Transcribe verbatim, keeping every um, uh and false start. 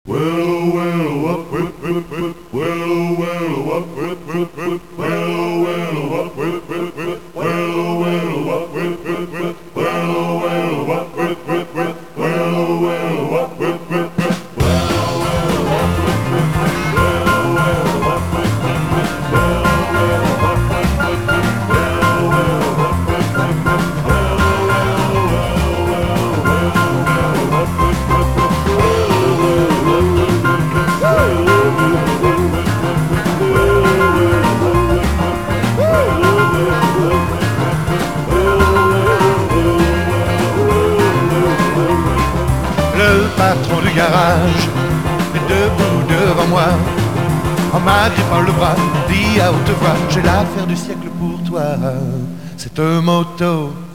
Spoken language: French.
Well, well, up with, with, with, well, well, up with, with, with, well, well, up with, with, with, well, well, up with, with, with, well, well, up with, with, with, well, well, up with, with, with, well, well, up with, with, with, well, well, up with, with, with, well, well, up with, with, with, well, well, up with, with, with, well, well, well, well, well, up with, with, with, Le patron du garage est debout devant moi, en m'agrippant le bras, dit à haute voix: j'ai l'affaire du siècle pour toi. Cette moto